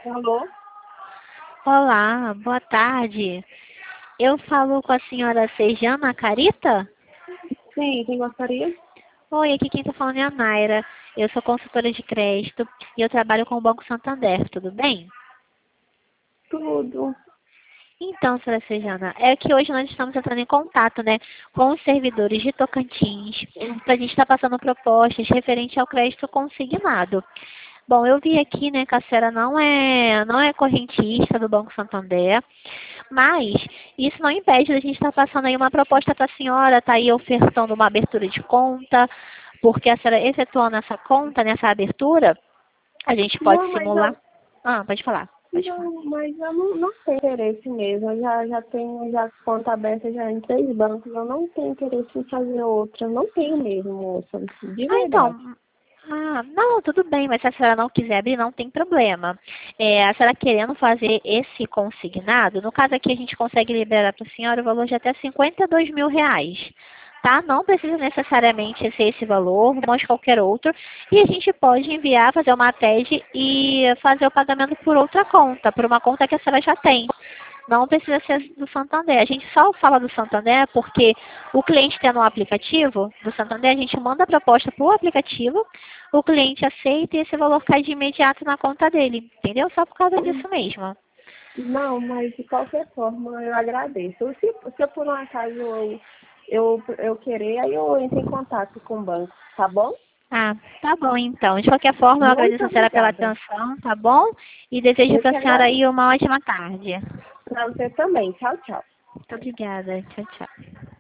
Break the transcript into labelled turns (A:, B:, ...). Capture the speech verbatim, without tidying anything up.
A: Alô?
B: Olá, boa tarde. Eu falo com a senhora Sejana Carita?
A: Sim, quem gostaria?
B: Oi, aqui quem está falando é a Naira. Eu sou consultora de crédito e eu trabalho com o Banco Santander, tudo bem?
A: Tudo.
B: Então, senhora Sejana, é que hoje nós estamos entrando em contato, né, com os servidores de Tocantins, para a gente estar passando propostas referente ao crédito consignado. Bom, eu vi aqui, né, que a senhora não é, não é correntista do Banco Santander, mas isso não impede da gente estar passando aí uma proposta para a senhora, tá aí ofertando uma abertura de conta, porque a senhora efetuando essa conta, nessa abertura, a gente pode
A: Não, mas
B: simular.
A: eu,
B: Ah, pode falar, pode falar.
A: não, mas eu não, não tenho interesse mesmo. Eu já, já tenho já conta aberta já em três bancos. Eu não tenho interesse em fazer outra. Eu não tenho mesmo, moça. De
B: Ah,
A: verdade.
B: então. Ah, não, tudo bem, mas se a senhora não quiser abrir, não tem problema. É, a senhora querendo fazer esse consignado, no caso aqui a gente consegue liberar para a senhora o valor de até cinquenta e dois mil reais. Tá? Não precisa necessariamente ser esse valor, mas qualquer outro. E a gente pode enviar, fazer uma TED e fazer o pagamento por outra conta, por uma conta que a senhora já tem. Não precisa ser do Santander. A gente só fala do Santander porque o cliente tendo um aplicativo do Santander, a gente manda a proposta para o aplicativo, o cliente aceita e esse valor cai de imediato na conta dele. Entendeu? Só por causa disso mesmo.
A: Não, mas de qualquer forma eu agradeço. Se, se por um acaso eu, eu, eu querer, aí eu entro em contato com o banco, tá bom?
B: Ah, tá bom então. De qualquer forma, eu
A: Muito
B: agradeço a senhora pela
A: obrigada.
B: atenção, tá bom? E desejo
A: Eu
B: para
A: que
B: a senhora
A: agradeço.
B: aí uma ótima tarde.
A: Pra você também. Tchau, tchau.
B: Muito obrigada. Tchau, tchau.